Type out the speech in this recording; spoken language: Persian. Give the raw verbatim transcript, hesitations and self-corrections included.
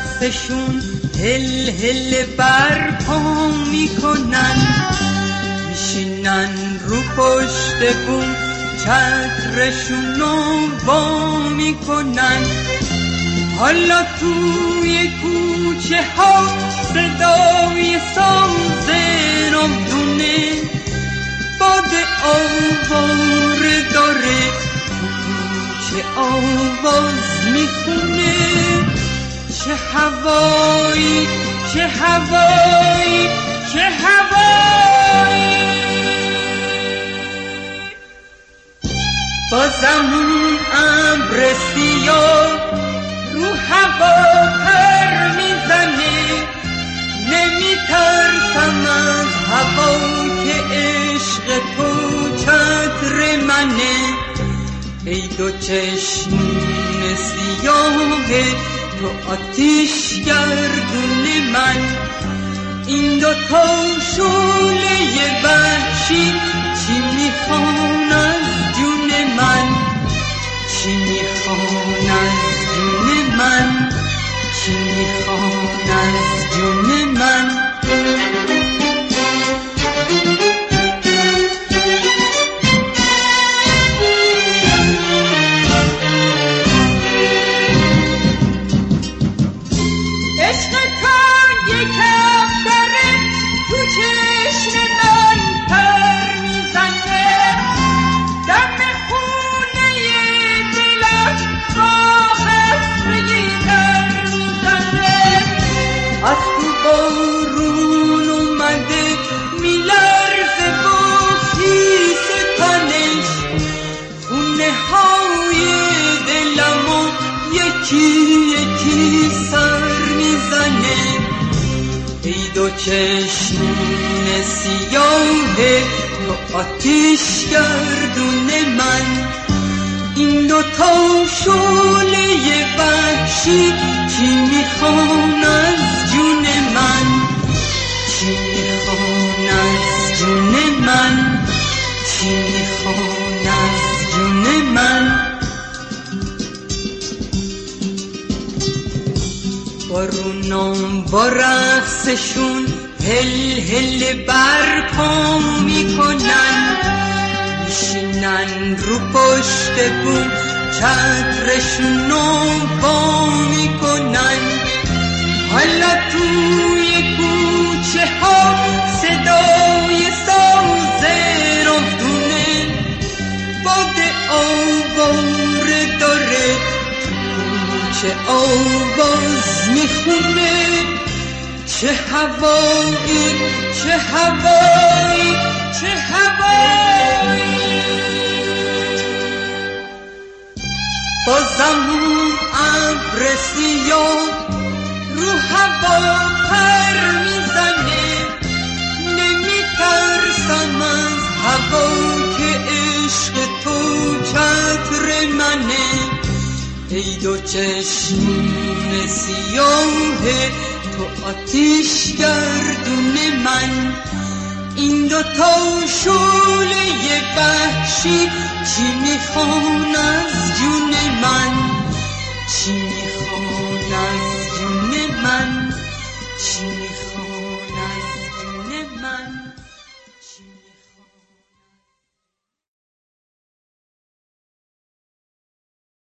رقصشون هل هل برپا میکنن، میشینن رو پشت بوم چترشونو وا میکنن. حالا توی کوچه ها صدای ساز نامدونه باد آواره داره کوچه آواز میخونه. چه هوایی چه هوایی چه هوایی، بازمون ابر سیاه رو هوا پر میزنه. نمیترسم از هوا که عشق تو چتر منه. ای دو چشمون سیاه تو آتیش گردون من، این دو تا شعله وحشی چی میخوان از جون من، چی میخوان از جون من، چی میخوان از جون من. از تو بارون اومده میلرزه با خیس تنش، خونه های دلمو یکی یکی سر میزنه. ای دو چشمون سیاه تو آتیش گردون من، این دو تا شعله وحشی چی میخوان از جون من، چی میخوان از جون من، چی میخوان از جون من. بارونام با رقصشون هل هل برپا میکنن، میشینن رو پشت بوم چترشونو وا میکنن. حالا توی کوچه ها صدای ساز نامدونه باد آواره داره کوچه آواز میخونه. چه هوایی چه هوایی چه هوایی، بازمون ابر سیاه رو هوا پر میزنه. نمیترسم از هوا که عشق تو چتر منه. ای دو چشمون سیاه تو آتیش گردون من، این دو تا شعله وحشی چی میخوان از جون من، چی میخوان از جون من، چی